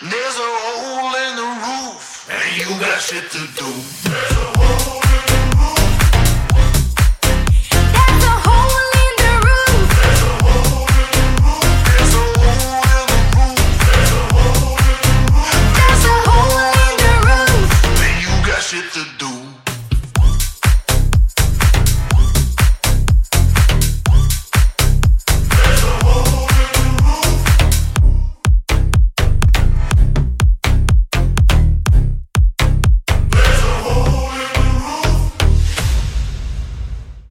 There's a hole in the roof, and you got shit to do. Shit to do.